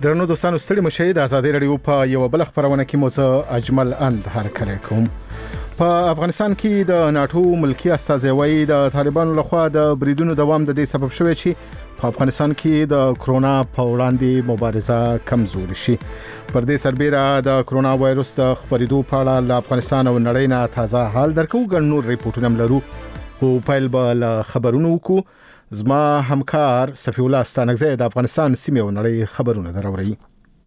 درنو دوستانو ستړي مشه د ازادي رادیو په یو بل خبرونه کې مو زه اجمل اند هرکلی کوم. په افغانستان کې د ناتو ملکی استازوي د طالبانو لخوا د بریدونو دوام د دې سبب شوی چې په افغانستان کې د کرونا په وړاندې مبارزه کمزوري شي. پر دې سربېره د کرونا وایروس د خپرېدو په اړه له افغانستان او نړۍ نه تازه حال درکو. ګڼ نور ریپورتونه لرو خو پیل به له خبرونو وکړو. زما همکار صفی الله ستانکزی د افغانستان سیمې او نړۍ خبرونه دراوړي.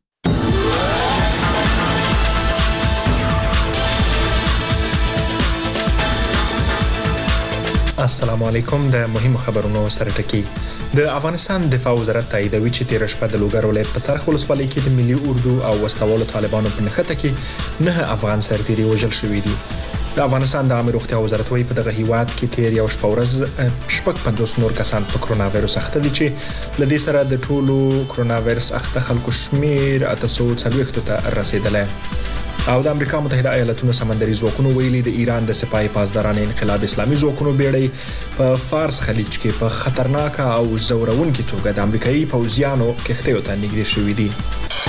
السلام علیکم. د مهمو خبرونو سره ټکی. د افغانستان دفاع وزارت تاییدوي چې تیر شپه د لوګر ولایت په څرخ ولسوالۍ کې د ملي اردو او وسلوالو طالبانو په نښته کې 9 افغان سرتیري وژل شوي دي. د افغانستان د عامه روغتیا وزارت وايي په دغه هیواد کې تیر یو شپه ورځ 50 نور کسان په کرونا وایروس اخته دي چې لدې سره د ټولو کرونا وایروس اخته خلکو شمیر 840 ته رسیدلی. او د امریکا متحده ایالاتونو سمندري ځواکونو ویلي د ایران د سپاه پاسداران انقلاب اسلامي ځواکونو بیړۍ په فارس خلیج کې په خطرناک او زورونکې توګه د امریکایي پوځیانو کښتیو ته نږدې شوي دي.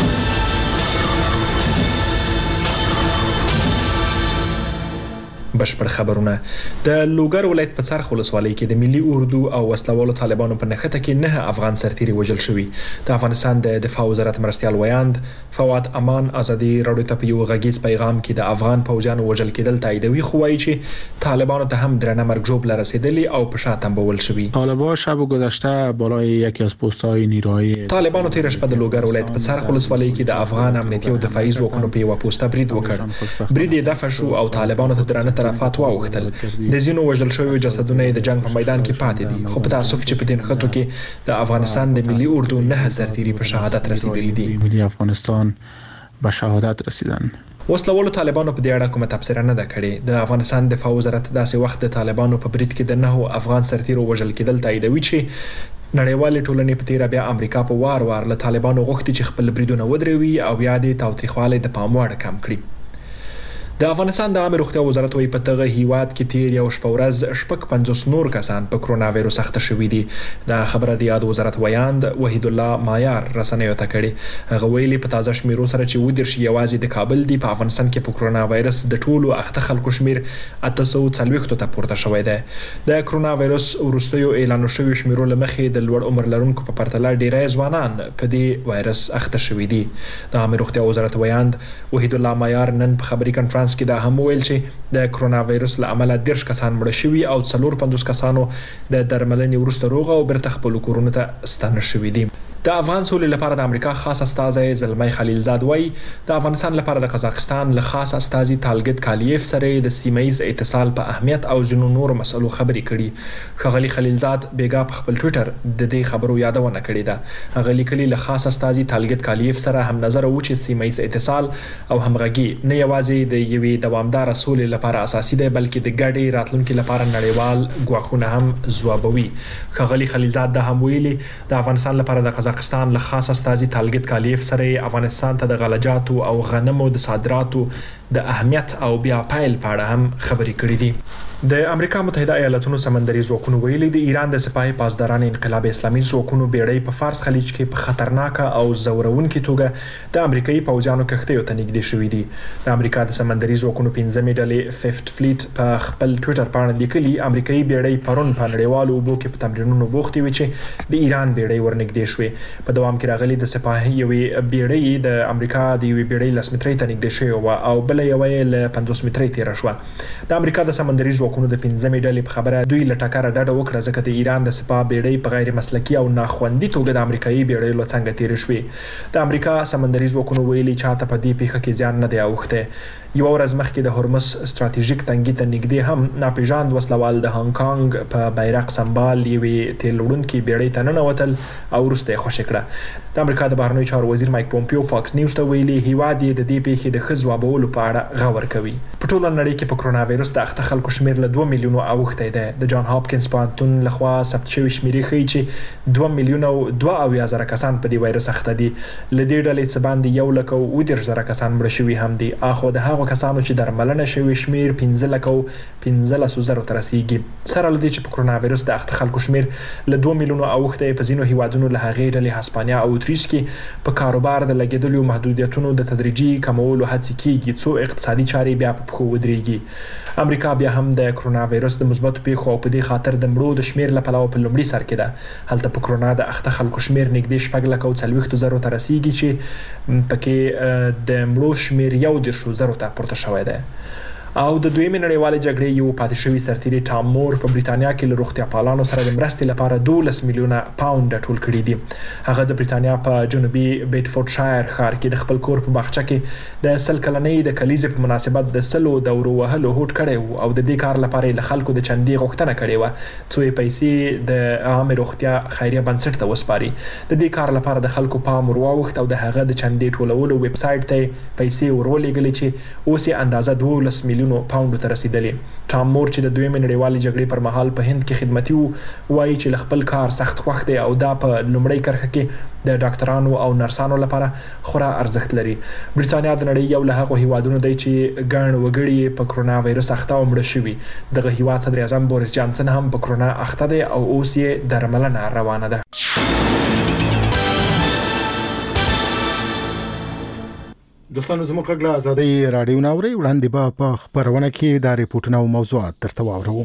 بشپړ خبرونه. د لوګر ولایت په څرخ ولسوالۍ کې د ملي اردو او وسلوالو طالبانو په نښته کې 9 افغان سرتیري وژل شوي. د افغانستان د دفاع وزارت مرستیال ویاند فواد امان ازادي راډیو ته په یو غږیز پیغام کې د افغان پوځیانو وژل کېدل تاییدوي، خو وایي چې طالبانو ته هم درنه مرګ ژوبله رسیدلی او په شا تنبول شوي. طالبان شب گذشته بالای یکی از پست‌های نیروهای طالبانو تیر شپه د لوګر ولایت په څرخ ولسوالۍ کې د افغان امنیتي او دفاعي ځواکونو په یو پوسټه برید وکړ. برید یې دفع شو او طالبانو ته درنه طرفات واوښتل. د ځینو وژل شویو جسدونه د جنگ په میدان کې پاتې دي، خو په تاسف چې په دې نښتو کې د افغانستان د ملي اردو 9 سرتیري په شهادت رسیدلي دي. ملي افغانستان به شهادت رسیدن. وسلوالو طالبانو په دې اړه کومه تبصره نه ده کړې. د افغانستان دفاع وزارت داسې وخت د طالبانو په برید کې د 9 افغان سرتیرو وژل کېدل تاییدوي چې نړیوالې ټولنې په تیر بیا امریکا په وار له طالبانو غوښتي چې خپل بریدونه ودروي او بیا د تاوتریخوالي د پام وړ کم کړي. د افغانستان د عامه روغتیا وزارت وايي په دغه هیواد کې تیر یو شپه ورځ 50 نور کسان په کرونا وایروس اخته شوي دي. دا خبره د یاد وزارت ویاند وحید الله مایار رسنیو ته کړې. هغه ویلي په تازه شمیرو سره چې ودرشي یوازې د کابل دی په افغانستان کې په کرونا وایروس د ټولو اخته خلکو شمیر 840 ته پورته شوی دی. د کرونا وایروس ورستیو اعلان شوی شمیرو لمخې د لوړ عمر لرونکو په پرتله ډیری ځوانان په دې وایروس اخته شوي دي. د عامه روغتیا وزارت ویاند وحید الله مایار نن په خبري کانفرنس کې دا هم ویل چې د کرونا وایروس له امله 10 کسان مړه شوي او 450 کسانو د درملنې وروسته روغ او بیرته خپل کورونو ته ستانه شوي دي. د افغان سولې لپاره د امریکا خاص استازی زلمی خلیلزاد وایي د افغانستان لپاره د قزاقستان له خاص استازي طالګت کالیف سره د سیمه‌ایز اتصال په اهمیت او ځینو نورو مسلو خبرې کړي. ښاغلي خلیلزاد بیګا په خپل ټویټر د دې خبرو یادونه کړې ده. هغه لیکلي له خاص استازي طالګت کالیف سره هم نظر و چې سیمه‌ایز اتصال او همغږي نه یوازې د یوې دوامدار سولې لپاره اساسي دی بلکې د ګډې راتلونکو لپاره نړیوال ګواښونه هم ځوابوي. ښاغلي خلیلزاد دا هم ویلي د افغانستان لپاره د قزاقستان له خاص استازي طالګت کالیف سره افغانستان ته د غلجاتو او غنمو د صادراتو د اهمیت او بیا پایل په اړه هم خبرې کړې دي. د امریکا متحده ایالاتونو سمندري ځواکونو ویلي د ایران د سپاه پاسداران انقلاب اسلامي ځواکونو بیړۍ په فارس خلیج کې په خطرناک او زورونکې توګه د امریکایي پوځیانو کښتیو ته نږدې شوي دي. د امریکا د سمندري ځواکونو 15مې ډلې فیفت فلیټ په خپل ټویټر باندې لیکلي امریکایي بیړۍ پرون په نړیوالو اوبو کې په تمرینونو بوختې وي چې د ایران بیړۍ ورنږدې شوې. په دوام کې راغلي د سپاه یوې بیړۍ د امریکا د یوې بیړۍ لاس مترۍ ته نږدې شوې او بل یوې له 50 مترۍ تیر شوه. د امریکا د سمندري ځواکونو د 15مې ډلې په خبره دوی له ټکره ډډه وکړه ځکه د ایران د سپاه بیړۍ په غیر مسلکي او ناخوندي توګه د امریکایي بیړۍ له څنګه تیر شوې. د امریکا سمندري ځواکونو ویلي چاته په دې پیښه کې زیان نه دی اوښتی. یو ورځ مخکې د هرمز ستراتیژیک تنګي ته نږدې هم ناپېژاند وسلوال د هانګ کانګ په بیرغ سمبال یوې تیل وړونکې بیړۍ ته ننوتل او وروسته یې خوشې کړه. د امریکا د بهرنیو چارو وزیر مایک پومپیو فاکس نیوز ته ویلي هیواد یې د دې پیښې د ښه ځوابولو په په اړه غور کوي. په ټوله نړۍ کې په کرونا وایرس د اخته خلکو شمیر له 2 میلیونو اوښتی دی. د جان هاپکینز پوهنتون لخوا ثبت شوي شمیرې ښیي چې 2 میلیونه او 2.0 کسان په دې وایرس اخته دي. له دې ډلې څخه باندې 1,30,000 کسان مړه شوي هم دي. اخو د هغو کسانو چې درملنه شوي شمیر 15,15,000 ته رسیږي. سره له دې چې په کرونا وایرس د اخته خلکو شمیر له 2 میلیونو اوښتی په ځینو هیوادونو له هغې ډلې هسپانیا او اتریش کې په کاروبار د لګېدلو محدودیتونو د تدریجي کمولو هڅې کیږي څو اقتصادي چارې بیا په پښو ودرېږي. امریکا بیا هم د کرونا وایرس د مثبتو پیښو او په دې خاطر د مړو د شمیر له پلوه په لومړي سر کې ده. هلته په کرونا د اخته خلکو شمیر نږدې 4,40,000 ته رسیږي چې پکې د مړو شمیر 11,000 ته پورته شوی دی. او د دویمې نړیوالې جګړې یو پاتې شوی سرتیری ټام مور په بریتانیا کې له روغتیا پالانو سره د مرستې لپاره 12 میلیونه پاونډ ټول کړي دي. هغه د بریتانیا په جنوبي بیډفورډشایر ښار کې د خپل کور په باغچه کې د 100 کلنۍ د کلیزې په مناسبت د 100 دورو وهلو هوډ کړی و او د دې کار لپاره له خلکو د چندې غوښتنه کړې و څو یې پیسې د عامه روغتیا خیریه بنسټ ته وسپاري. د دې کار لپاره د خلکو پام ورواوښت او د هغه د چندې ټولولو ویب سایټ ته پیسې ورولېږلې چې اوس یې اندازه 12 میلیونه پاونډ ته رسیدلې. ټام مور چې د دویمې نړیوالې جګړې پر مهال په هند کې خدمتي و وایي چې له خپل کار سخت خوښ دی او دا په لومړۍ کرښه کې د ډاکټرانو او نرسانو لپاره خورا ارزښت لري. بریتانیا د نړۍ یو له هغو هیوادونو دی چې ګڼ وګړي په کرونا وایرس اخته او مړه شوي. دغه هیواد صدر اعظم بوریس جانسن هم په کرونا اخته دی او اوس یې درملنه روانه ده. دوستانو زموږ غږ له ازادۍ راډیو نه اورئ. وړاندې به په خپرونه کې دا ریپورټونه او موضوعات درته واورو.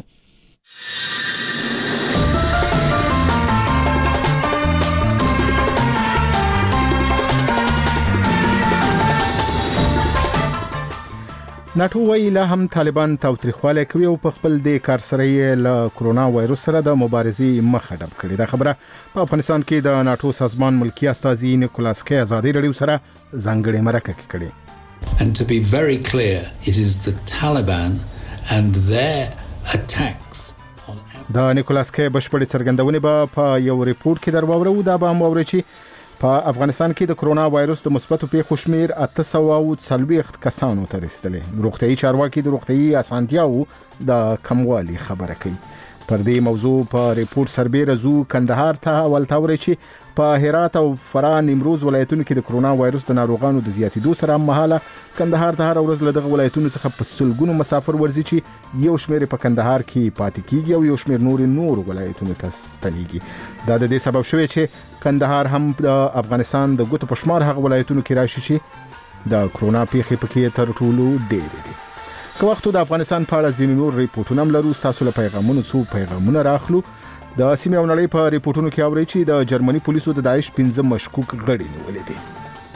ناټو وایي لا هم طالبان تاوتریخوالی کوي او په خپل د کار سره یې له کرونا وایرس سره د مبارزې مخه ډب کړې. دا خبره په افغانستان کې د ناټو سازمان ملکی استازي نیکولاس کی ازادي راډیو سره ځانګړې مرکه کې کړې. And to be very clear, it is the Taliban and their attacks on د نیکولاس کی بشپړې څرګندونې به په یو ریپورت کې درواورو. دا به هم واورئ چې په افغانستان کې د کرونا وایرس د مثبتو پیښو شمیر 840 کسانو ته رسیدلې. روغتیايي چارواکي د روغتیايي اسانتیاو د کموالي خبره کوي. پر دې موضوع په ریپورت سربېره زو کندهار ته ولته ورې چې په هرات او فراه نیمروز ولایتونو کې د کرونا وایرس د ناروغانو د زیاتېدو سره مهاله کندهار ته هر ورځ له دغه ولایتونو څخه په سلګونو مسافر ورځي چې یو شمیر په کندهار کې پاتې کیږي او یو شمیر نور ولایتونو ته ستنېږي. دا د دې سبب شوی چې کندهار هم د افغانستان د ګوتو په شمار هغه ولایتونو کې راشي چې د کرونا پیښې پکې تر ټولو ډېرې دي. که وخت د افغانستان په اړه ځینې نور ریپورټونه هم لرو. تاسو له پیغامونو څو پیغامونه راخلو. د سیمې او نړۍ په ریپورټونو کې اورئ چې د جرمني پولیسو د داعش 15 مشکوک غړي نیولې دي.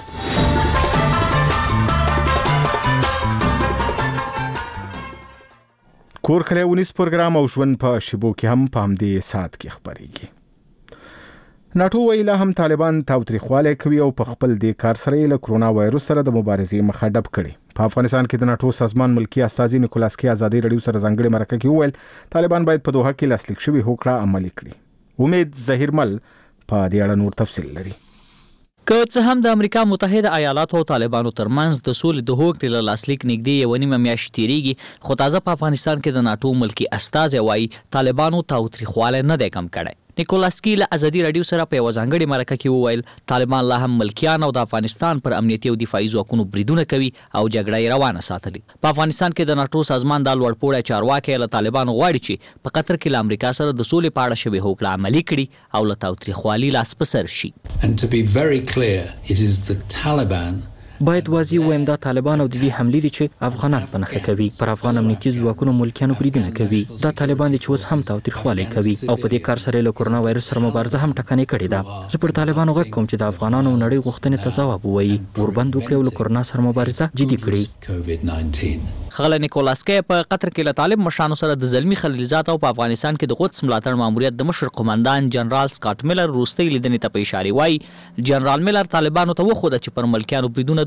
کور کلی ونیس پروګرام او ژوند په شیبو کې هم په همدې ساعت کې خبرېږي. ناټو وایي لا هم طالبان تاوتریخوالی کوي او په خپل د کار سره له کرونا وایرس سره د مبارزې مخه ډب کړي. په افغانستان کې د ناټو سازمان ملکی استازي نیکولاس کی ازادي راډیو سره ځانګړې مرکه کې وویل طالبان باید په دوحه کې لاسلیک شوي هوکړه عملي کړي. امید ظهیرمل په دې اړه نور تفصیل لري. که څه هم د امریکا متحده ایالاتو او طالبانو ترمنځ د سولې د هوکړې له لاسلیک نږدې یوه نیمه میاشت تیریږي، خو تازه په افغانستان کې د ناټو ملکی استازی وایي طالبانو تاوتریخوالی نه دی کم کړی. نیکولاس کی له ازادي راډیو سره په یوه ځانګړې مرکه کې وویل طالبان لا هم ملکیان او د افغانستان پر امنیتي او دفاعي ځواکونو بریدونه کوي او جګړه یې روانه ساتلې. په افغانستان کې د ناټو سازمان د لوړپوړی چارواکی له طالبانو غواړي چې په قطر کې له امریکا سره د سولې په اړه شوې هوکړه عملي کړي او له تاوتریخوالي لاس په سر شي. And to be very clear, it is the Taliban باید واضح وایم دا طالبان او د دې حملې دي چې افغانان په نښه کوي، پر افغان امنیتي ځواکونو ملکیانو بریدونه کوي. دا طالبان دي چې اوس هم تاوتریخوالی کوي او په دې کار سره له کرونا وایرس سره مبارزه هم ټکنۍ کړې ده. زه پر طالبانو غږ کوم چې د افغانانو نړۍ غوښتنې ته ځواب ووایي، وربند وکړي او له کرونا سره مبارزه جدي کړي. ښاغلی نیکولاس کی په قطر کې له طالب مشرانو سره د زلمي خلیلزاد او په افغانستان کې د قدس ملاتړ ماموریت د مشر قومندان جنرال سکاټ میلر وروستۍ لیدنې ته په اشارې وایي جنرال میلر طالبانو ته وښوده چې پر ملکیانو بریدونه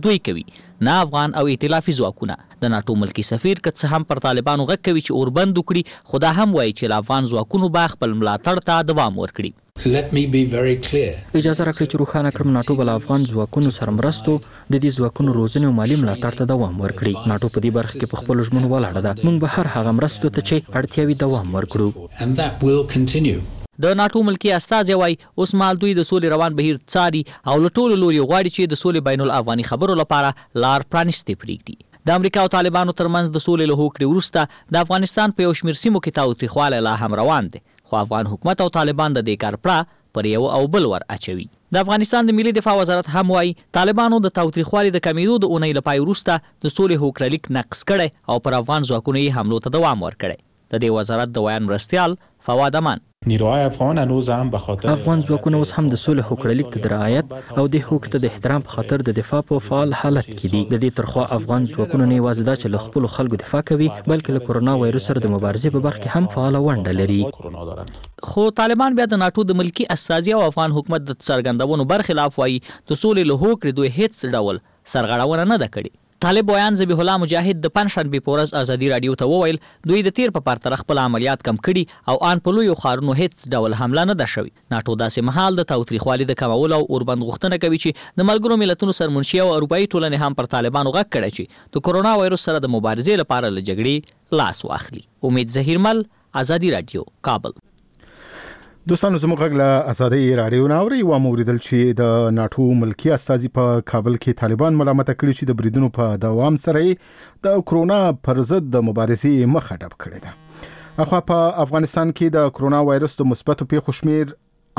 دوی کوي، نه افغان او ائتلافي ځواکونه. د ناټو ملکی سفیر که څه هم پر طالبانو غږ کوي چې اوربند وکړي، خو دا هم وایي چې افغان ځواکونو به خپل ملاتړ ته دوام ورکړي. Let me be very clear. اجازه راکړئ چې روښانه کړم، ناټو به له افغان ځواکونو سره مرستو، د دې ځواکونو روزنې او مالي ملاتړ ته دوام ورکړي. ناټو په دې برخه کې په خپلو ژمنو ولاړه ده. موږ به هر هغه مرستو ته چې اړتیاوي دوام ورکړو. And that will continue. د ناټو ملکی استازی وایي اوس مهال دوی د سولې روان بهیر څاري او له ټولو لوري غواړي چې د سولې بین الافغاني خبرو لپاره لار پرانیستې پرېږدي. د امریکا او طالبانو ترمنځ د سولې له هوکړې وروسته د افغانستان په یو شمېر سیمو کې تاوتریخوالی لا هم روان دی، خو افغان حکومت او طالبان د دې کار پړه پر یو او بل ور اچوي. د افغانستان د ملي دفاع وزارت هم وایي طالبانو د تاوتریخوالي د کمیدو د اونۍ له پای وروسته د سولې هوکړه لیک نقض کړی او پر افغان ځواکونو یې حملو ته دوام ورکړی. د دې وزارت د ویان مرستیال فواد امان: نیروهای افغان هنوز هم به خاطر افغان ځواکونه اوس هم د سولې هوکړه لیک ته د رعایت او د هوکړې ته د احترام په خاطر د دفاع په فعال حالت کې دي. د دې ترخوا افغان ځواکونه نه یوازې دا چې له خپلو خلکو دفاع کوي، بلکې له کورونا وایرس سره د مبارزې په برخه کې هم فعاله ونډه لري. خو طالبان بیا د ناټو د ملکی استازي او افغان حکومت د څرګندونو برخلاف وایي د سولې له هوکړې دوی هیڅ ډول سرغړونه نه ده کړې. طالب ویان ذبیح الله مجاهد د پنځشنبې په ورځ ازادي راډیو ته وویل دوی د تیر په پرتله خپل عملیات کم کړي او ان په لویو ښارونو هیڅ ډول حمله نه ده شوې. ناټو داسې مهال د تاوتریخوالي د کمولو او اوربند غوښتنه کوي چې د ملګرو ملتونو سرمنشي او اروپایي ټولنې هم پر طالبانو غږ کړی چې د کورونا وایرس سره د مبارزې لپاره له جګړې لاس واخلي. امید ظهیرمل، ازادي راډیو، کابل. دوستانو زموږ غږ له ازادي راډیو نه اورئ. واوریدل چې د ناټو ملکی استازي په کابل کې طالبان ملامت کړي چې د بریدونو په دوام سره د کرونا پر ضد د مبارزې مخه ډب کړې ده. اخوا په افغانستان کې د کرونا وایرس د مثبتو پیښو شمیر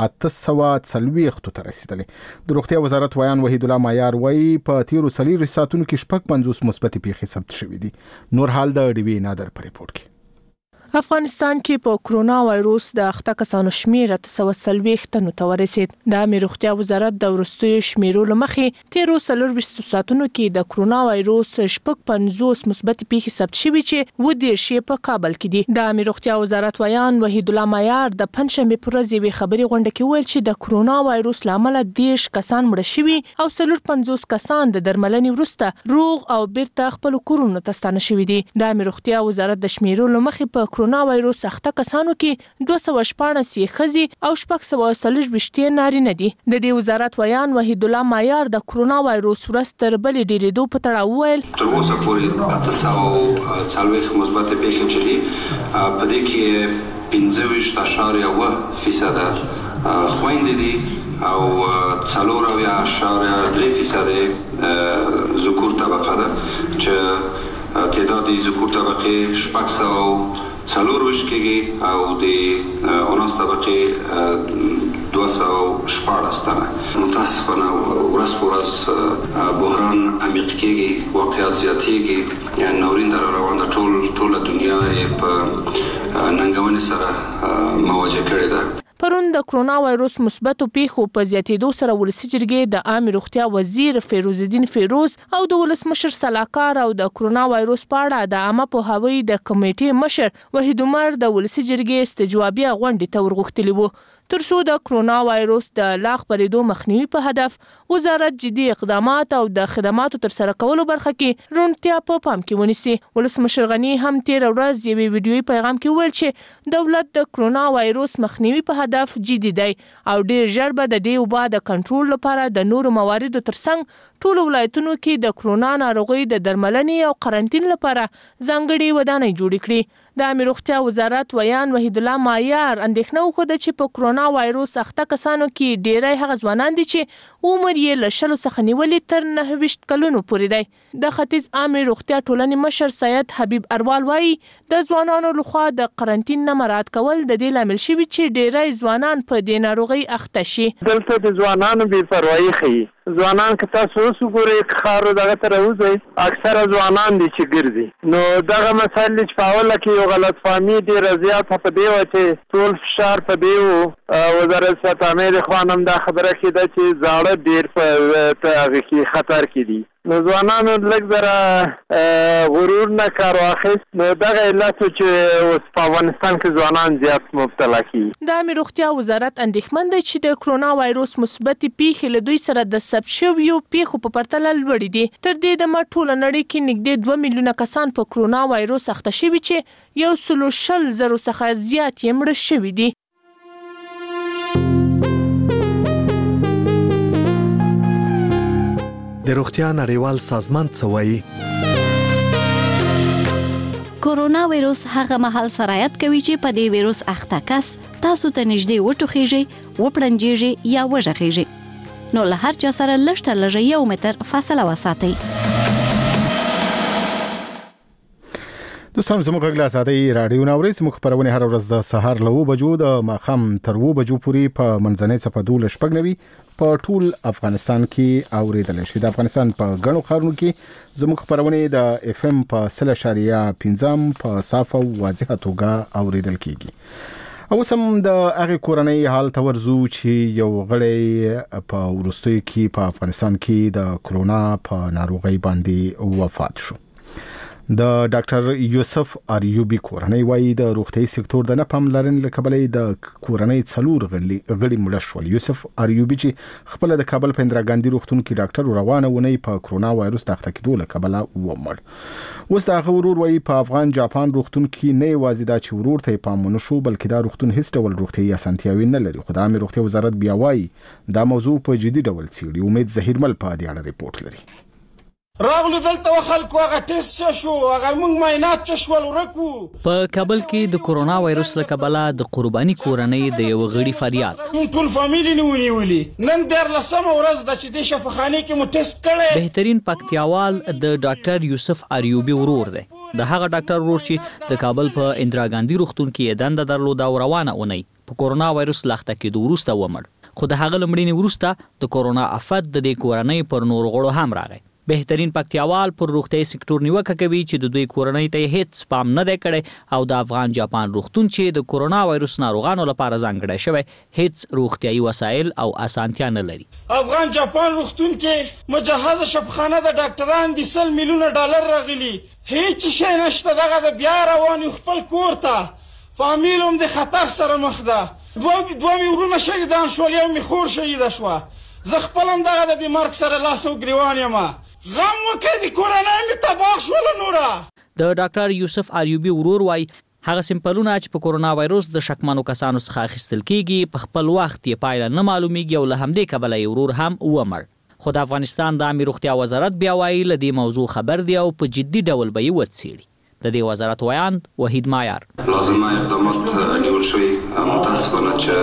840 ته رسیدلی. د روغتیا وزارت ویان وحید الله معیار وایي په تیرو 4 ساعتونو کې 50 مثبتې پیښې ثبت شوې دي. نور حال د ډیوی نادر په ریپورت کې. افغانستان کې په کرونا وایروس د اخته کسانو شمیر 840 تنو ته ورسید. د امیر روغتیا وزارت د وروستیو شمیرو لمخې تیرو 24 ساعتونو کې د کرونا وایروس 50 مثبت پیښې ثبت شوې چې و دې شی په کابل کې دي. د امیر روغتیا وزارت ویان وحید الله معیار د پنځشنبه پر ورځ یوې خبري غونډه کې ویل چې د کرونا وایروس لامل 10 کسان مړه شوي او 450 کسان د درملنې وروسته روغ او بیرته خپل کورونو ته ستانه شوي دي. د امیر روغتیا وزارت د شمیرو لمخې په کرونا وایروس اخته کسانو کې 214 ښځې او 640 نارینه دي. د دې وزارت ویان وحید الله معیار د کرونا وایروس ورځ تر بلې ډېرېدو په تړاو وویل تر اوسه پورې 840 مثبت پیښې چې دي په دې کې 15.8% خویندې دي او 4.3% ذکور طبقه ده چې تعداد ذکور طبقه 440 کېږي او د اوناس طبقه 214 تنه. متاسفانه ورځ په ورځ بحران عمیق کېږي، واقعیت زیاتېږي، یعنې ناورین در روان ده. ټوله دنیا یې په ننګونې سره مواجه کړې ده. پرون د کرونا وایروس مثبتو پیښو په زیاتېدو سره ولسي جرګې د عامه روغتیا وزیر فیروز الدین فیروز او د ولسمشر سلاکار او د کرونا وایروس په اړه د عامه پوهاوي د کمیټې مشر وحید عمر د ولسي جرګې استجوابیه غونډې ته ورغښتلي وو ترڅو د کرونا وایروس د لا خپرېدو مخنیوي په هدف وزارت جدي اقدامات او د خدماتو ترسره کولو برخه کې روڼتیا په پام کې ونیسي. ولسمشر غني هم تیر ورځ یوې ویډیويي پیغام کې ویل چې دولت د کرونا وایروس مخنیوي په هدف جدي دی او ډیر ژر به د دې وبا د کنټرول لپاره د نورو مواردو ترڅنګ ټول ولایتونو کې د کرونا ناروغي د درملنې او قرنټین لپاره ځانګړي ودانۍ جوړې کړي. د امیر روغتیا وزارت ویان وحید الله معیار اندېښنه وښوده چې په کرونا وایروس اخته کسانو کې ډېری هغه ځوانان دي چې عمر یې له 20 څخه نیولې تر 29 کلونو پورې دی. د ختیځ عامه روغتیا ټولنې مشر سید حبیب اروال وایي د ځوانانو لخوا د قرنټین نه مراعات کول د دې لامل شوي چې ډېری ځوانان په دې ناروغۍ اخته شي. دلته د ځوانانو بې پروايي ښیي. ځوانان که تاسو اوس وګورئ ښارو دغه ته راوځئ اکثره ځوانان دي چې ګرځي. نو دغه مسایل چې په اوله کې یو غلطفهمي ډېره زیاته په دې وه چې ټول فشار په دې و. وزارت صحت عامې د خوا هم دا خبره کېده چې زاړه ډېر په هغه کې خطر کې دي نو ځوانانو لږ ذره غرور نه کار واخیست. نو دغه علت چې اوس په افغانستان کې ځوانان زیات مبتلا کیږي. د عامه روغتیا وزارت اندېښمن دی چې د کرونا وایروس مثبت پیښې له دوی سره د ثبت شویو پیښو په پرتله لوړې دي. تر دې دمه ټوله نړۍ کې نږدې 2 میلیونه کسان په کرونا وایروس اخته شوي چې 120,000 څخه زیات یې مړه شوي دي. د روغتیا نړیوال سازمان څه وایي؟ کورونا وایروس هغه مهال سرایت کوي چې په دې وایروس اخته کس تاسو ته نږدې وټوخیږي، وپړنجیږي یا وژغیږي. نو له هر چا سره لږ تر لږه 1 متر فاصله وساتئ. دوستان زموږ غږ له ازادۍ راډیو نه اورئ. زموږ خپرونې هره ورځ د سهار له 9 بجو د ماښام تر 2 بجو پورې په منځنۍ څپه 12:09 په ټول افغانستان کې اوریدل شي. د افغانستان په ګڼو ښارونو کې زموږ خپرونې د FM په 0.5 په صافه او واضحه توګه اوریدل کیږي. او سم د هغه کورنۍ حال تورزو چې یو غړی په وروستیو کې په افغانستان کې د کرونا په ناروغۍ باندې وفات شو. د ډاکټر یوسف اریوبی کورنۍ وایي د روغتي سکتور د نه پاملرنې له کبله د کورنۍ 4 غړي مړه شول. یوسف اریوبی چې خپل د کابل په اندرا ګاندي روغتون کې ډاکټر روانه ونی په کرونا وایروس د اخته کېدو له کبله ومړ. اوس دا غوړور وایي په افغان جاپان روغتون کې نه یوازې دا چې ورور ته پام ونه شو بلکې دا روغتون هیڅ ډول روغتي اسانتیاوي نه لري. خو د عامه روغتیا وزارت بیا وایي دا موضوع په جدي ډول څیړي. امید زهیرمل په دې اړه ریپورت لري. راغلو دلته خلکو هغه ټیسټ شو، هغه موږ معاینات شول ورکو. په کابل کې د کرونا وایروس له کبله د قرباني کورنۍ د یو غړي فریاد. ټول فامیلی نه ونیولي. نن 13 ورځ د چې د شفاخانه کې مو ټیسټ کړي. بهترین پکتیاوال د ډاکټر یوسف اریوبی ورور دی. د هغه ډاکټر ورور چې د کابل په اندرا ګاندي روغتون کې دنده درلوده او روانه اونۍ په کرونا وایروس لاخته کېدو وروسته ومړ. خو د هغه لمړینې وروسته د کرونا آفت د دې کورنۍ پر نور غړو هم راغی. بهترین پکتیاوال پر روغتي سکتور نیوکه کوي چې د دوی کورنۍ ته هیڅ پام نه دی کړی او د افغان جاپان روغتون چې د کرونا وایروس ناروغانو لپاره ځانګړی شوی هیڅ روغتيایي وسایل او اسانتیا نه لري. افغان جاپان روغتون کې مجهز شفاخانه د ډاکټران د 100 میلیونه ډالر راغلي. هیڅ شی نشته. دغه د بیا روان خپل کور ته فامیلوم د خطر سره مخ ده. دوه می ورونه شهیدان شول، یو می خور شهید شو. زه خپلم دغه د مرګ سره لاس او ګریوان یم. غم وکړي د کورنۍ می تباہ شول. نورا د ډاکټر یوسف اریوبی ورور وای هغه سیمپلونه چې په کرونا وایروس د شکمنو کسانو څخه اخیستل کیږي په خپل وخت یې پایله نه معلومیږي او له همدې کبله یې ورور هم ومړ. خو د افغانستان د عامه روغتیا وزارت بیا وایي له دې موضوع خبر دی او په جدي ډول به یې وڅېړي. د دې وزارت ویاند وحید مایار لازمه اقدامات نیول شوي. متاسفانه چې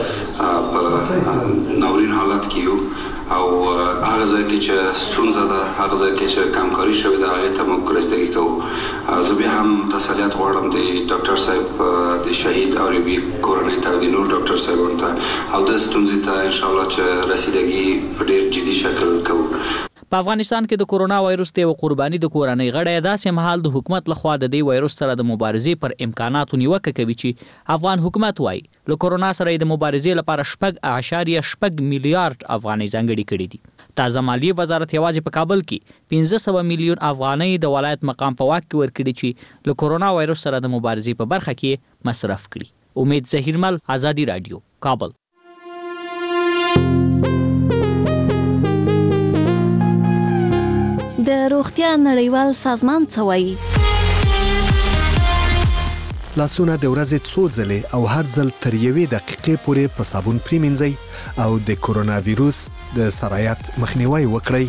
په ناورین حالت کې یو او هغه ځای کې چې ستونزه ده، هغه ځای کې چې کمکاري شوې ده، هغې ته موږ ګرستګي کوو. زه بیا هم تسلیت غواړم د ډاکټر صاحب د شهید اریوبی کورنۍ ته او د نور ډاکټر صاحبانو ته او د ستونزې ته انشاءالله چې رسیدګي په ډېر جدي شکل کوو. په افغانستان کې د کرونا وایروس د قرباني د کورنۍ غړي داسې مهال د حکومت لخوا د دې وایروس سره د مبارزې پر امکاناتو نیوکه کوي چې افغان حکومت وایي له کرونا سره د مبارزې لپاره 8.8 میلیارډ افغانۍ ځانګړي کړي دي. تازه مالیه وزارت یوازې په کابل کې 500 میلیون افغانۍ د ولایت مقام په واک کې ورکړي چې له کرونا وایروس سره د مبارزې په برخه کې مصرف کړي. امید زهیرمل، آزادی رادیو، کابل. د روغتیا نړیوال سازمان څه وایي؟ لاسونه د ورځې څو ځلې او هر ځل تر 1 دقیقې پورې په صابون پریمنځئ او د کرونا ویروس د سرایت مخنیوي وکړئ.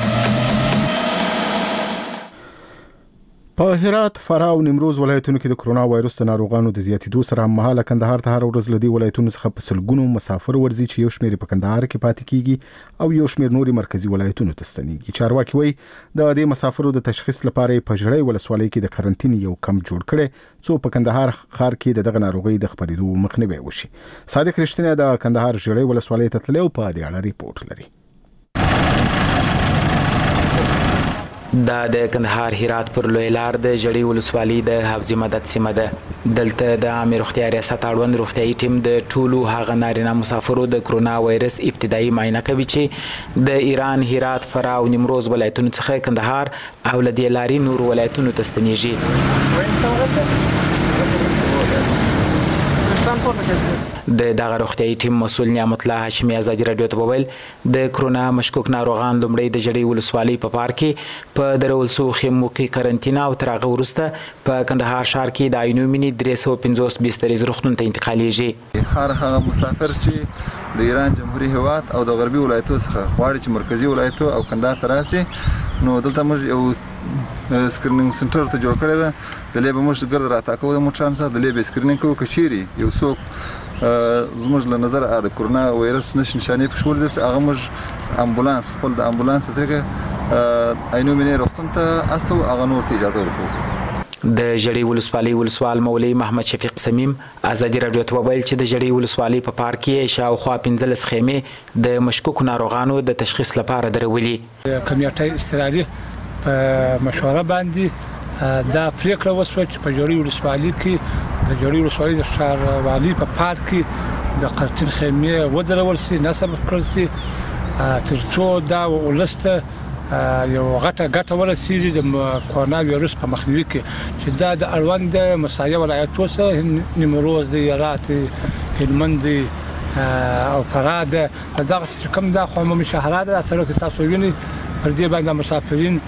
په هرات، فراه او نیمروز ولایتونو کې د کرونا وایروس د ناروغانو د زیاتېدو سره هممهاله کندهار ته هر ورځ له دې ولایتونو څخه په سلګونو مسافر ورځي چې یو شمېر په کندهار کې پاتې کیږي او یو شمېر نوري مرکزی ولایتونو ته ستنېږي. چارواکي وایي د دې مسافرو د تشخیص لپاره په ژړۍ ولسوالۍ کې د قرنطین یو کمپ جوړ کړي څو په کندهار ښار کې دغه ناروغي د خپرېدو مخنیوي وشي. صادق رښتینی د کندهار ژړۍ ولسوالۍ ته تللی او په دې اړه ریپورت لري. دا د کندهار هرات پر لوی لار د جړی ولسوالۍ د حفظي مدد سیمه ده. دلته د عامه روغتیا ریاست اړوند روغتیايي ټیم د ټولو هغه نارینه مسافرو د کرونا وایرس ابتدایي معاینه کوي چې د ایران هرات فراه او نیمروز ولایتونو څخه کندهار او له دې لارې نور ولایتونو ته ستنیږي. د دغه روغتیايي ټیم مسؤل نعمت الله هاشمي ازادي رادیو ته وویل د کرونا مشکوک ناروغان لومړی د جړی ولسوالۍ په پارک کې په درول سو خیمو کې قرنطینه او تر هغه وروسته په کندهار ښار کې د عینو منی 350 بسترې روغتون ته انتقالیږي. هر هغه مسافر چې د ایران جمهوریت هیواد او د غربي ولایتونو څخه غواړي چې مرکزی ولایتو او کندهار ته راسي نو دلته موږ یو سکرینینګ سنټر ته جوړ کړی ده. د لیبه موږ ګرد راتاکو د موټران سره د لیبه سکرینینګ کوو کچيري یو څوک زموږ له نظر د کرونا وایرس نشانې په شول دي هغه موږ امبولانس خپل د امبولانس طریقه عینو منی روغتون ته استو هغه نور ته اجازه ورکړو. د جړی ولسوالۍ ولسوال مولوي محمد شفیق سمیم ازادي رادیو ته وویل چې د جړی ولسوالۍ په پارک کې شاوخوا 15 خیمې د مشکوک ناروغانو د تشخیص لپاره درولي. کمیټه استرالي په مشوره باندې دا پریکړه وشوه چې په جړی ولسوالۍ کې د جړی ولسوالۍ د ښاروالۍ په پارک کې د قرنطین خیمې ودرول شي نصب کړل شي ترڅو دا ولسته یو غټه ورسیږي د کرونا وایرس په مخنیوي کې چې دا د اړوند مسایل ولایتو سره نیمروز دی هرات هلمند او فراه ده دا چې کوم دا عمومي شهرات ده سره کې تاسو وینئ پر دې باندې مسافرین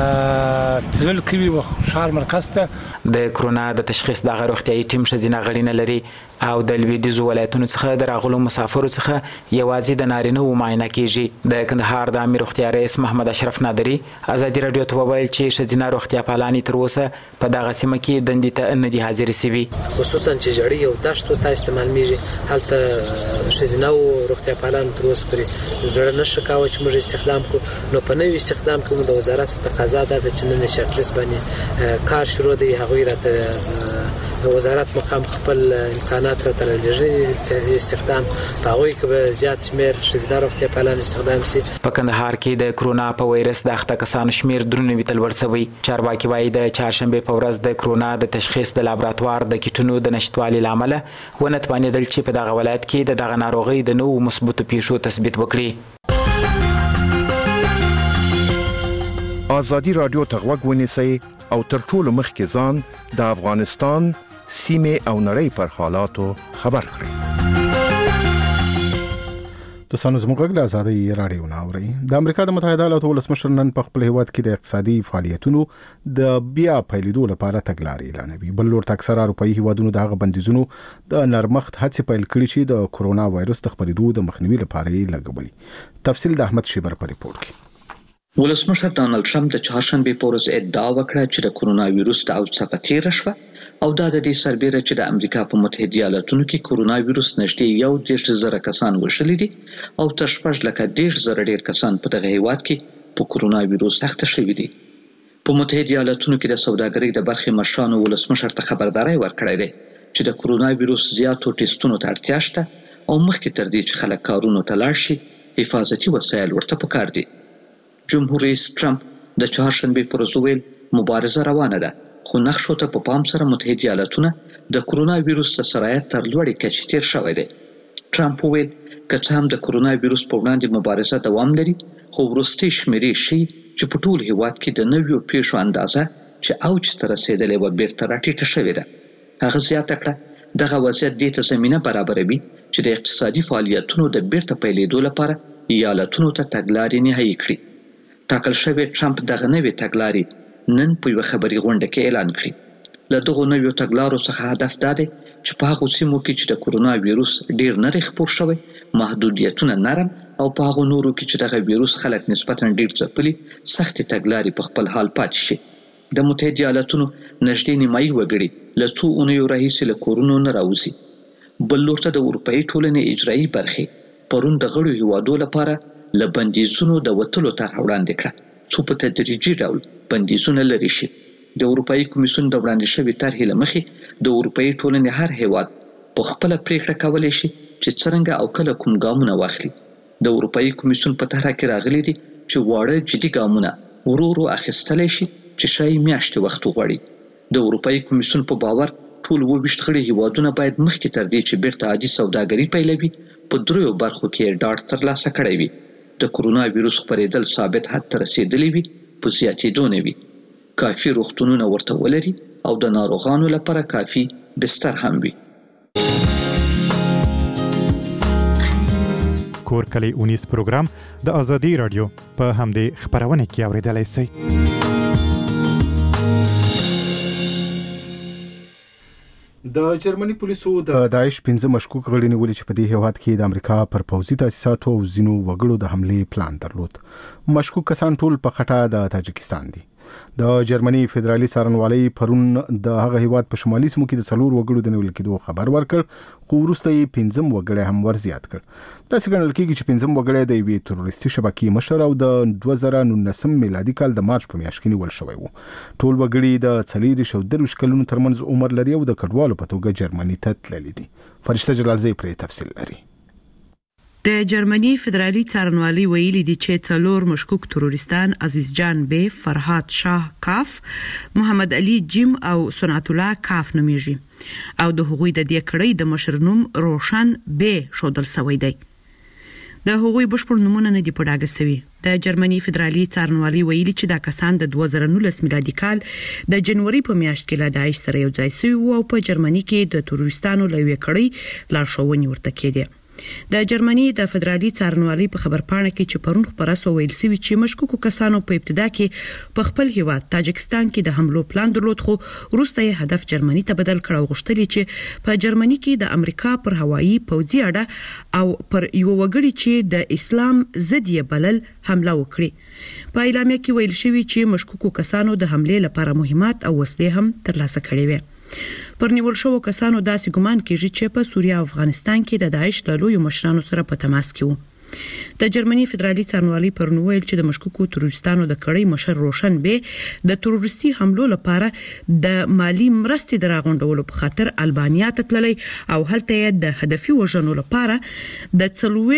تلل کوي و ښار مرکز ته د کرونا د تشخیص د روغتیايي ټیم ښځینه غړي نه لري او د لویدیځو ولایتونو څخه د راغلو مسافرو څخه یوازې د نارینه و معاینه کیږي. د کندهار د عامه روغتیا رئیس محمد اشرف نادری ازادي رادیو ته وویل چې ښځینه روغتیا پالانی تر اوسه په دغه سیمه کې دندې ته نه دي حاضر شوي خصوصا چې جړی او دشتو ته استعمال میږي هلته ښځینه روغتیا پالان تر اوسه پرې زړه نشه کاوه چې موږ استخدام کو نو په نوې استخدام کوم د وزارت تقاضا ده چې نن شرطلس باندې کار شروع دی هغه راته وزارت مقام خپل امکانات را تللېږي استخدام په هغوی کې به زیات شمېر ښځینه روغتیا پالان استخدام شي. په کندهار کې د کرونا په وایرس د اخته کسانو شمېر درنوي ته لوړ شوی. چارواکي وایي د چهارشنبې په ورځ د کرونا د تشخیص د لابراتوار د کیټونو د نشتوالي له امله ونه توانېدل چې په دغه ولایت کې د دغه ناروغۍ د نوو مثبتو پیښو تثبیت وکړي. ازادي رادیو ته غوږ ونیسئ او تر ټولو مخکې ځان د افغانستان سیمې او نړۍ پر حالاتو خبر کړئ. د سنوزموږ له ازادي رادیو ناوري د امریکا د متحده ایالاتو ولسمشر نن په خپل هیواد کې د اقتصادي فعالیتونو د بیا پیلېدو لپاره تګلارې اعلانوي. بل لور اکثره اروپایي هیوادونو د هغه بندیزونو د نرمښت هڅې پیل کړې چې د کرونا وایرس د خپرېدو د مخنیوي لپاره یې لګولي. تفصیل د احمد شیبر په ریپورت کې. ولسمشر ډانلډ ټرمپ د چهارشنبې په ورځ ادعا وکړه چې د کرونا وایرس د اوج څخه تېره شوه او دا د دې سربېره چې د امریکا په متحده ایالاتونو کې کرونا وایرس نږدې 1.0 کسان وژلي دي او تر 6.1 ډېر کسان په دغه هیواد کې په کرونا وایرس اخته شوي دي. په متحده ایالاتونو کې د سوداګرۍ د برخې مشرانو ولسمشر ته خبرداری ورکړی دی چې د کرونا وایرس زیاتو ټیسټونو ته اړتیا شته او مخکې تر دې چې خلک کارونو ته لاړ شي حفاظتي وسایل ورته پکار دي. جمهور رئیس ټرمپ د چهارشنبې پر ورځ ویل مبارزه روانه ده خو نقشو ته په پام سره متحده ایالاتونه د کرونا وایرس د سرایت تر لوړې کچې تیر شوی دی. ټرمپ وویل که څه هم د کرونا وایرس په وړاندې مبارزه دوام لري خو وروستۍ شمیرې ښیي چې په ټول هیواد کې د نویو پیښو اندازه چې اوج ته رسېدلې وه بیرته راټیټه شوې ده. هغه زیاته کړه دغه وضعیت دې ته زمینه برابروي چې د اقتصادي فعالیتونو د بیرته پیلېدو لپاره ایالتونو ته تګلارې نهایي کړي. ټاکل شوی ټرمپ دغه نوې تګلارې نن په یوه خبري غونډه کې اعلان کړي. له دغو نویو تګلارو څخه هدف دا دی چې په هغو سیمو کې چې د کرونا وایرس ډېر نری خپور شوی محدودیتونه نرم او په هغو نورو کې چې دغه وایرس خلک نسبتا ډېر ځپلي سختې تګلارې په خپل حال پاتې شي. د متحده ایالاتونو نږدې نیمایي وګړي له څو اونیو راهیسې له کورونو نه راوځي. بل لور ته د اروپایي ټولنې اجرایي برخې پرون د غړو هیوادو لپاره له بندیزونو د وتلو طرحه وړاندې کړه څو په تدریجي ډول بندیزونه لرې شي. د اروپایي کمیسیون د وړاندې شوې طرحې له مخې د اروپایي ټولنې هر هیواد په خپله پریکړه کولی شي چې څرنګه او کله کوم ګامونه واخلي. د اروپایي کمیسیون په طرحه کې راغلي دي چې واړه جدي ګامونه ورو ورو اخیستلی شي چې شی میاشتې وخت وغواړي. د اروپایي کمیسیون په باور ټول 28 غړي هیوادونه باید مخکې تر دې چې بیرته عادي سوداګري پیلوي په 3 برخو کې ډاډ ترلاسه کړی وي. د کرونا ویروس خپرېدل ثابت حد ته رسېدلی وي، په زیاتېدو نه وي، کافي روغتونونه ورته ولري او د ناروغانو لپاره کافي بستر هم وي. کور کلی اونیز پروګرام د ازادي رادیو په همدې خبرونه کې اوریدلای شئ. د جرمني پولیسو د داعش 15 مشکوک غړي نیولي چې په دې هیواد کې د امریکا پر پوځي تاسیساتو او ځینو وګړو د حملې پلان درلود. مشکوک کسان ټول په خټه د تاجکستان دي. د جرمني فدرالي څارنوالۍ پرون د هغه هیواد په شمالي سیمو کې د 4 وګړو د نیول کېدو خبر ورکړ، خو وروسته یې 15 وګړي هم ورزیات کړ. داسې ګڼل کېږي چې 15 وګړي د یوې تروریستي شبکې مشر او د 2019 میلادي کال د مارچ په میاشت کې نیول شوی وو. ټول وګړي د 43 کلونو ترمنځ عمر لري او د کډوالو په توګه جرمني ته تللي دي. فرشته جلالزی پرې تفصیل لري. د جرمني فدرالي څارنوالۍ ویلي دي چې 4 مشکوک تروریستان عزیز جان بی، فرهاد شاه کاف، محمد علي جیم او صنعت الله کاف نومیږي او د هغوی د دې کړۍ د مشر نوم روشن بی شودل سوی دی. د هغوی بشپړ نومونه نه دي په ډاګه سوي. د جرمني فدرالي څارنوالۍ ویلي چې دا کسان د 2019 میلادي کال د جنوري په میاشت کې له داعش سره یو ځای شوي وو او په جرمني کې د تروریستانو له یوې کړۍ لارښوونې ورته کېدې. د جرمني د فدرالي څارنوالۍ په خبرپاڼه کې چې پرون خبره سو ویل سوي چې مشکوکو کسانو په ابتدا کې په خپل هیواد تاجکستان کې د حملو پلان درلود، خو وروسته یې هدف جرمني ته بدل کړ او غوښتل چې په جرمني کې د امریکا پر هوایي پوځي اډه او پر یو وګړي چې د اسلام ضد یې بلل حمله وکړي. په اعلامیه کې ویل شوی چې مشکوکو کسانو د حملې لپاره مهمات او وسلې هم ترلاسه کړې وې. پر نیول شوو کسانو داسې ګمان کېږي چې په سوریه او افغانستان کې د داعش له لویو مشرانو سره په تماس کې وو. د جرمني فدرالي څارنوالۍ پرون ویل چې د مشکوکو تروریستانو د کړۍ مشر روشن بی د تروریستي حملو لپاره د مالی مرستې د راغونډولو په خاطر البانیا ته تللی او هلته یې د هدفي وژنو لپاره د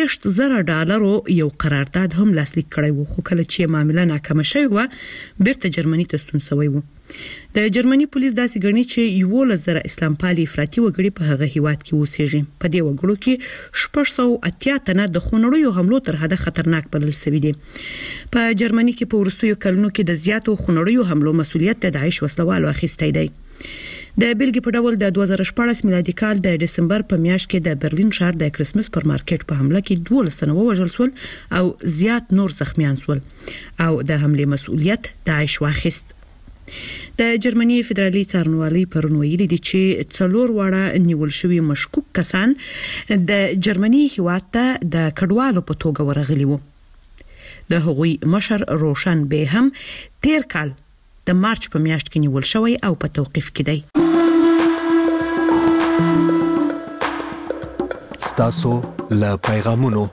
$40,000 یو قرارداد هم لاسلیک کړی وو، خو کله چې معامله ناکامه شوې وه بیرته جرمني ته ستون شوی وو. د جرمني پولیس داسې ګڼي چې 11,000 اسلام پالي افراطي وګړي په هغه هیواد کې اوسېږي. په دې وګړو کې 680 تنه د خونړیو حملو تر حده خطرناک بلل شوي دي. په جرمني کې په وروستیو کلونو کې د زیاتو خونړیو حملو مسؤلیت د داعش وسلوالو اخیستی دی. د بیلګې په ډول د 2014 میلادي کال د دسمبر په میاشت کې د برلین ښار د کرسمس پر مارکیټ په حمله کې 12 تنه ووژل شول او زیات نور زخمیان شول او د حملې مسؤلیت داعش واخیست. د جرمني فدرالي څارنوالۍ پرون ویلي دي چې 4 واړه نیول شوي مشکوک کسان د جرمني هیواد ته د کډوالو په توګه ورغلي وو. د هغوی مشر روشن بی هم تیر کال د مارچ په میاشت کې نیول شوی او په توقیف کې دی. ستاسو له پیغامونو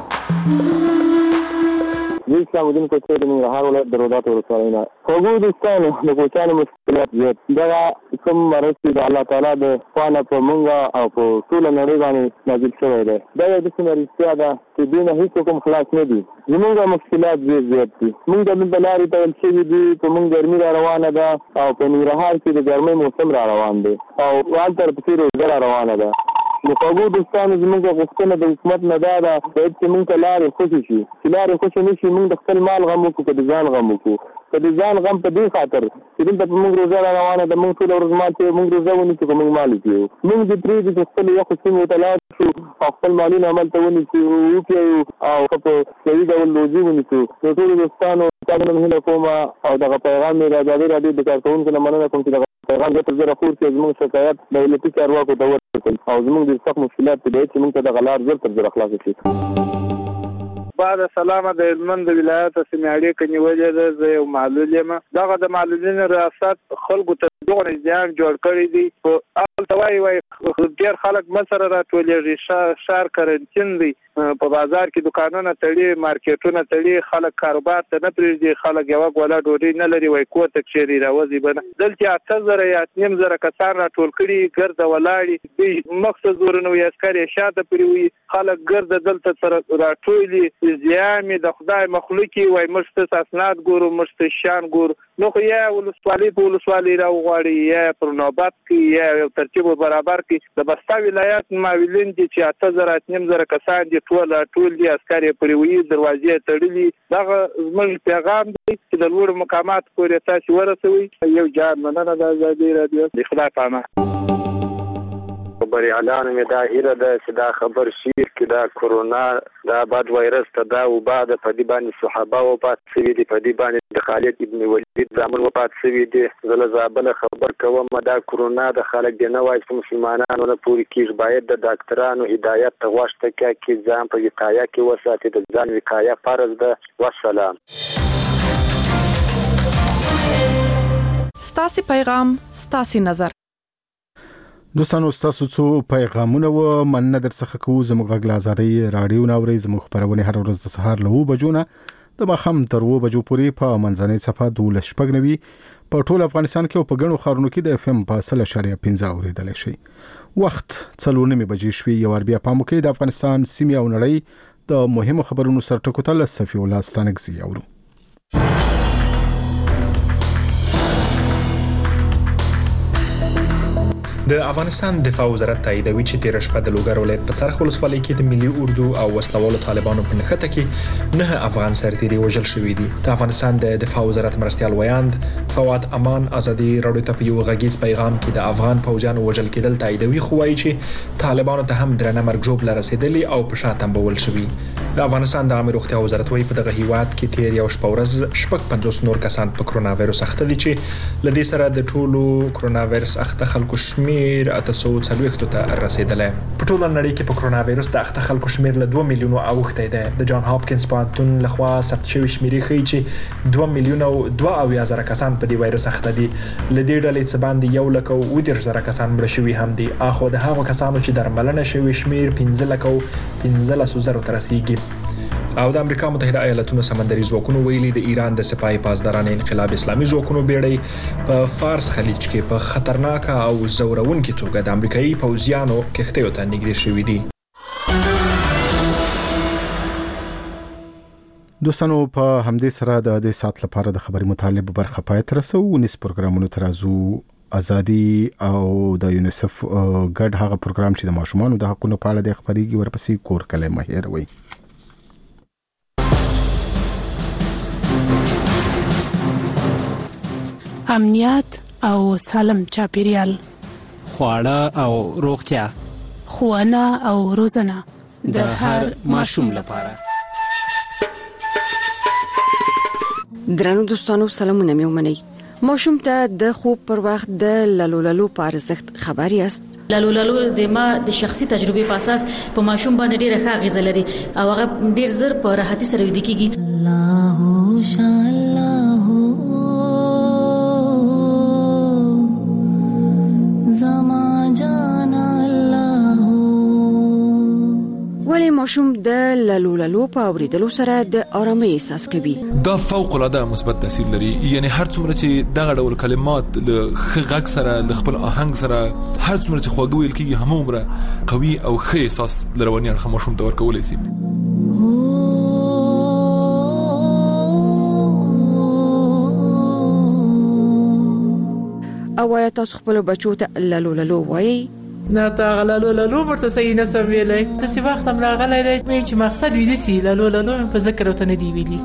زه اسلام الدین کوچی د ننګرهار ولایت د روداتو ولسوالۍ نه. خوږو دوستانو د کوچیانو مشکلات زیات دغه کوم مرستې د الله تعالی د خوا نه په موږ او په ټوله نړۍ باندې نازل شوی دی. دا یو داسې رښتیا ده چې دوی نه هېڅ کوم خلاص نه دي. زموږ مشکلات ډېر زیات دي. موږ د دلته لارې تړل شوي دي، په موږ ګرمي را روانه ده او په ننګرهار کې د ګرمۍ موسم را روان دی او هلته ورپسې روژه را روانه ده. نو خوږو دوستانو زموږ غوښتنه د حکومت نه دا ده باید چې موږ ته لارې خوشې شي. چې لارې خوشې نه شي موږ د خپل مال غم وکړو، که د ځان غم وکړو. که د ځان غم په دې خاطر چې دلته په موږ روژه را روانه ده، موږ ټوله ورځ مال کوو، موږ روژه ونیسو که موږ مال وکړو. موږ دې پرېږدو چې خپلو یخو سیمو ته لاړ شو او خپل مالونه هملته ونیسو، وپیایو او ښه په صحیح ډول روژې ونیسو. نو ټولو دوستانو تاسو نه هیله کوم او دغه پیغام مې د ازادۍ راډیو د کارکوونکو نه مننه کوم چې دغه پیغام زه تر زره خور چې زموږ شکایت دولتي چارواکو ته ورسوي او زموږ د سخت مشکلات دی چې موږ ته دغه لار زر تر زره خلاصه شي. بعد سلامه د هلمند ولایت سیمې اړیکه نیولې ده. زه یو معلول یم. دغه د معلولینو ریاست خلکو ته دغه نظام جوړ کړی دی. په هلته وایي ډېر خلک مسره راټولېږي، ښار کرنتین دی، په بازار کې دوکانونه تړي، مارکیټونه تړي، خلک کاروبار ته نه پرېږدي، خلک یوه ګوله ډوډۍ نه لري، وایي کور ته کښېني راوځي به نه. دلته 8,000 یا 8,500 کسان راټول کړي، ګرده ولاړي، دوی مخ ته زورونه وي، عسکر یې شاته پرې وي، خلک ګرد دلته تر راټولي زیامي د خدای مخلوقي وای مشت اسناد ګورو مشت شان ګورو نو خو یا ولسوالي راوغواړي یا پر نوبت کې یا ترتیب برابر کې د بستا ولایت ماویلین دي چې 8000 کسان دي ټول دي عسکري پرېوي دروازې تړلي دغه زموږ پیغام دی چې د لوړ مقامات پورې تاسو ورسوي یو جان مننه د ازادي رادیو د خدای پامه خبري اعلان مې دا هیره ده چې دا خبر شیر کې دا کورونا دا باد وایرس ته دا وباد په دې باندې صحابه او پات سوي دي په دې باندې د خالد ابن ولید زامن و پات سوي دي زلزابل خبر کوم دا کورونا د خلک دی نه وای چې مسلمانانو نه پوری کیږي باید د ډاکټرانو هدایت ته غوښته کې ځان په وقایه کې وساتي د ځان وقایه فرض ده والسلام ستاسو پیغام ستاسو نظر دوستانو ستاسو څو پیغامونه و مننه در څخه کوو زموږ غږ آزادۍ رادیو ناوري زموږ خبرونه هر ورځ د سهار له 9 بجو نه د ماښام تر 2 بجو پورې په منځنۍ صفحه 12:90 په ټول افغانستان کې او په ګڼو ښارونو کې د FM په 0.15 اوریدل شي وخت 4:09 بجې شوي یو بیا په موکې د افغانستان سیمه او نړۍ د مهمو خبرونو سرټکو ته لصفي الله ستانګزي اورو د افغانستان دفاع وزارت تاییدوي چې تیر شپه د لوګر ولایت په څرخ ولسوالۍ کې د ملي اردو او وسلوالو طالبانو په نښته کې 9 افغان سرتیري وژل شوي دي. د افغانستان د دفاع وزارت مرستیال ویاند فواد امان ازادي راډیو ته په یو غږیز پیغام کې د افغان پوځیانو وژل کېدل تاییدوي، خو وايي چې طالبانو ته هم درنه مرګ ژوبله رسیدلي او په شا تنبول شوي. د افغانستان د عامه روغتیا وزارت وايي په دغه هیواد کې تیر یو شپه ورځ شپږ 50 نور کسان په کرونا وایرس اخته دي چې لدې سره د ټولو کرونا وایرس اخته خلکو شمیر 840 ته رسیدلی. په ټوله نړۍ کې په کرونا وایرس د اخته خلکو شمیر له 2 میلیونو اوښتی دی. د جان هاپکینز پوهنتون لخوا ثبت شوي شمیرې ښیي چې 2 میلیونه او 2.0 کسان په دې وایرس اخته دي. له دې ډلې څخه باندې 1,20,000 کسان مړه شوي هم دي. اخو د هغو کسانو چې درملنه شوي شمیر 15,000 ته رسیږي. او د امریکا متحده ایالاتونو سمندري ځواکونو ویلي د ایران د سپاهي پاسداران انقلاب اسلامي ځواکونو بیړۍ په فارس خلیج کې په خطرناکه او زورونکې توګه د امریکایي پوځیانو کښتیو ته نږدې شوي دي. دوستانو په همدې سره د دې سات لپاره د خبري مطالب برخه پای ته رسو. نس پروګرامونو ترازو ازادي او د یونیسف ګډ هغه پروګرام چې د ماشومانو د حقوقو په اړه د خبريږي ورپسې کور کله مهیروي. امنیت او سالم چاپیریال، خواړه او روغتیا، ښوونه او روزنه د هر ماشوم لپاره. درنو دوستانو سلامونه مې ومنئ. ماشوم ته د خوب پر وخت د لالولالو په ارزښت خبر یاست؟ لالولالو د ما د شخصي تجربې په اساس په ماشوم باندې ډېره ښه اغیزه لري او هغه ډېر زر په راحتي سره ویده کېږي. الله شالله زما جان الله. ولی ماشوم د لالولالو په اوریدلو سره د آرامۍ احساس کوي. دا فوق العاده مثبت تاثیر لري. یعنی هر څومره چې دغه ډول کلمات له غږ سره له خپل آهنګ سره هر څومره چې خواږه ویل کېږي همومره قوي او ښه احساس لرواني اړخ ماشوم ته ورکولی شي. او آیا تاسو خپل بچو ته لالولالو وایي؟ نه تا لالولالو ورته صحیح نه سم ویلی. داسې وخت هم راغلی دی چې مقصد ویده سي لالولالو مې په ذکر ورته نه دی ویلي.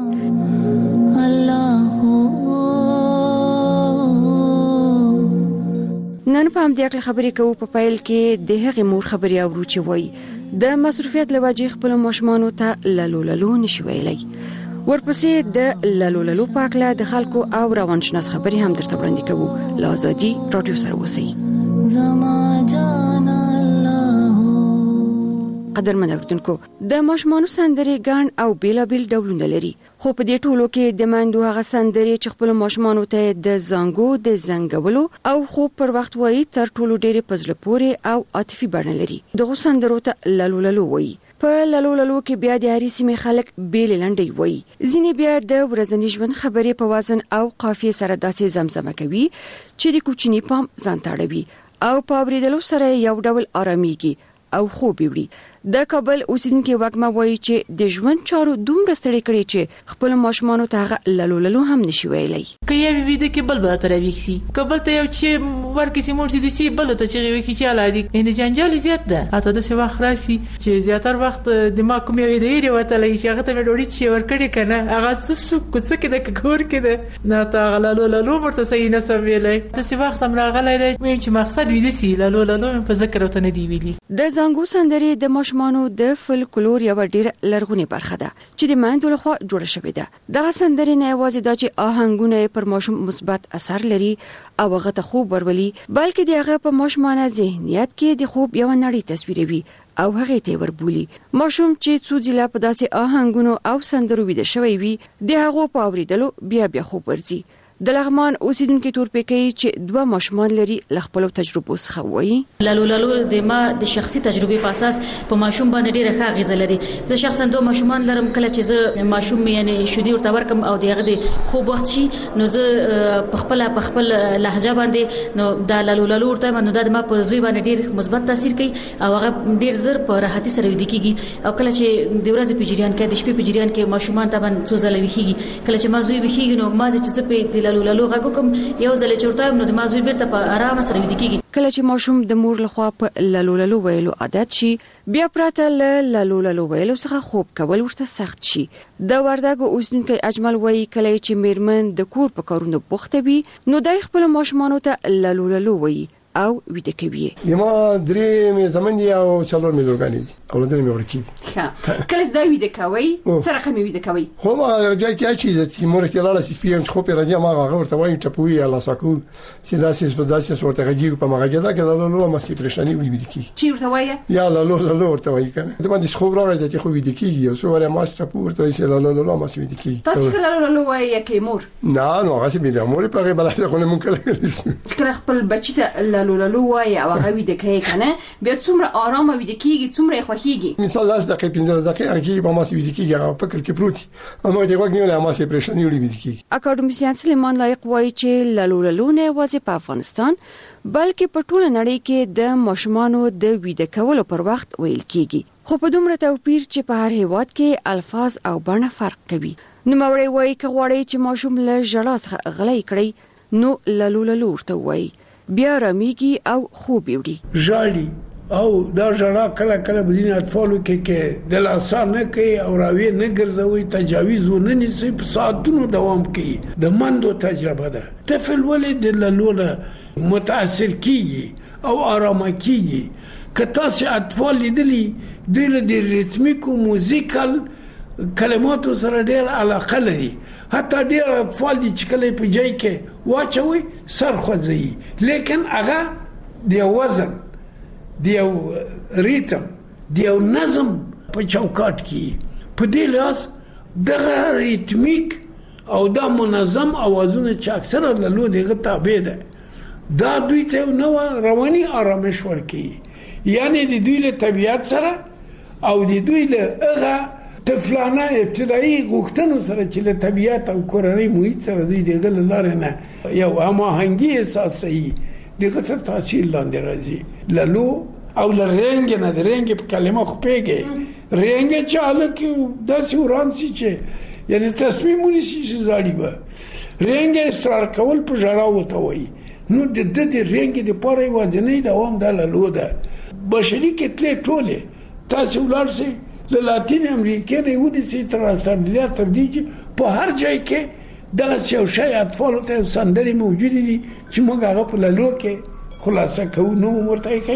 نن په همدې اړه خبرې کوو. په پیل کې د هغې مور خبرې اورو چې وایي د مصروفیت له وجې خپل ماشومانو ته لالولالو نشي ویلی. ورپسې د لالولالو په اړه د خلکو او روانشناس خبرې هم درته وړاندې کوو. له ازادي راډیو سره اوسئ. زما جان الله. قدرمن اوریدونکو، د ماشومانو سندرې ګڼ او بیلابیل ډولونه لري، خو په دې ټولو کې د میندو هغه سندرې چې خپل ماشومانو ته د زنګو د زنګولو او خوب پر وخت وایي تر ټولو ډېرې په زړه پورې او عاطفي بڼه لري. دغو سندرو ته لالولالو وایي. په لالولالو کې بیا د هرې سیمې خلک بیلې لنډۍ وایي. ځینې بیا د ورځني ژوند خبرې په وزن او قافیې سره داسې زمزمه کوي چې د کوچني پام ځان ته اړوي او په اورېدلو سره یو ډول آرامیږي او خوب وړي. د کابل اوسیدونکو وګما وایي چې د ژوند چارو دومره ستړي کړي چې خپل ماشومان ته لالو هم نشي ویلای. که یې ویده کې بل به تر ویکسي کابل ته یو چې ورکسي مورسي د سی بل ته چې ویکي چې علادي ان جنجال زیات ده. اته د سی وخت راسي چې زیاتره وخت د ما کوم یو د ایری وته لای چې هغه ته ډوډۍ چې ورکړي کنه هغه څه کوڅه کې د کور کې ده نه تا لالو ورته صحیح نه سمېلای. د سی وخت هم راغلی دی چې مقصد ویده سي لالو په ذکر وته نه دی ویلي. د زنګو سندرې د ماشومانو د فولکلور یو ډیر لرغونی برخه ده چې د ماندو لخوا جوړه شوې ده. دغه سندرې نه یوازې دا چې آهنګونه پر ماشوم مثبت اثر لري او هغه ته خوب ورولي بلکې دغه په ماشومانه ذهنیت کې د خوب یو نړۍ تصویروي او هغه ته وربولي. ماشوم چې څو ځله په داسې آهنګونو او سندرو ویده شوی وي د هغه په اوریدلو بیا خوب ورځي. د لغمان اوسیدونکو تورپېکې چې 2 ماشومان لري لخپل تجربو څخه وایي لالو د ما د شخصي تجربه په اساس په ماشوم باندې ډیره ښه غیزه لري. زه شخصا 2 ماشومان لرم. کله چې زه ماشوم یعنی شودي ورته ورکم او دغه د خوب وخت شي نو زه په خپل لهجه باندې نو د لالو ورته نو د ما په زوی باندې ډیر مثبت تاثیر کوي او هغه ډیر زر په راحتي سره ویده کیږي. او کله چې د ورځې په جریان کې د شپې په جریان کې ماشومان ته باندې څو ځله ویخيږي کله چې ما زوی ویخيږي نو ما چې په لالو غږ کوم یو ځل چورتایم نو د مازوی بیرته په آرام سره ویده کیږي. کله چې ماشوم د مور لخوا په لالو ویلو عادت شي بیا پراته لالو ویلو څخه خوب کول ورته سخت شي. د وردګو اوسیدونکو اجمل وایي کله چې میرمن د کور په کارونو بوخته وي نو د خپل ماشومانو ته لالو وایي او ویده کوي. ما درې مې زمون دي او څلور مې لورګانی دي اولادونه مې ورکی. کله زدا ویده کوي سره کوم ویده کوي خو ما ځای کې چې مور کې لاله سي پی ام خو په راځي ما هغه ورته وایي ټپوي الله ساکو چې داسې په داسې ورته غږی په ماګه دا کې لالو ما سي پرېشاني ویده کی چې ورته وایي یا لالو ورته وایي کنه د باندې خو راځي چې خو ویده کیږي او سو ورته ما ټپو ورته وایي چې لالو ما سي ویده کی. تاسو کله لالو وایي کې مور نه نو هغه سي بیا مور په غیبه راځي خو نه مونږ کله خپل بچی ته لالو وایي او هغه ویده کوي کنه بیا څومره آرام ویده کیږي څومره خوښیږي. مثال 10 دقیقې 15 دقیقې کې به ما سي ویده کیږي هغه فکر کې پروت اما دغه وګ نه ما سي پرېشاني ویده کیږي. اکاډمیسین سلیمان لایق وایي چې لالو نه یوازې په افغانستان بلکې په ټوله نړۍ کې د ماشومانو د ویده کولو پر وخت ویل کیږي خو په دومره توپیر چې په هر هیواد کې الفاظ او بڼه فرق کوي. نو موري وایي چې غواړي چې ماشوم له ژړا څخه غلی کړي نو لالو ورته وایي بیا رامیږي او خوب وړي ژاړي او دا ژړا کله بدین اطفالو کې د لاسا نه کوي او راوي نه ګرځوي تجاویز ونه نيسي په ساعتونو دوام کوي. د مندو تجربه ده طفل ولید لالو متاثر کیږي او آرام کیږي. کته چې اطفال لیدلي د ریتمیکو موزیکل کلماتو سره ډېر علاقه لري. حتی ډېر اطفال دي چې کله په ځای کې واچوي سر خوځي لیکن هغه د وزن د ریتم د نظم په چوکاټ کې په دې لاس دغه ریتمیک او دا منظم اوازونه چې اکثره له دغه تابع ده دا دوی ته نو رواني آرامش ورکي. یعنی د دوی له طبيعت سره او د دوی له هغه طفلانه ابتدایي غوښتنو سره چې له طبيعت او کورنۍ محیط سره دوی دغه لاره نه یو هماهنګي اساسي دغه تر تاثیر لاندې راځي. لالو او لرنګ نه درنګ په کلمه خو پیګي رنګ چاله کې داسې ورانسي چې یعنی تصمیم ونیسي چې زاړي به رنګ اصرار کول په ژړا وته وایي. نو د دې رنګ د پاره وځنی دوام د لالو ده بشري کې تل ټوله تاسو ولارسي له لاتین امریکا نه ونیسي تر استرالیا تر دې په هر ځای کې دغه یو شی اطفال ته سندري موجود دي چې موږ هغه په لالو کې خلاصه کوو نو ورته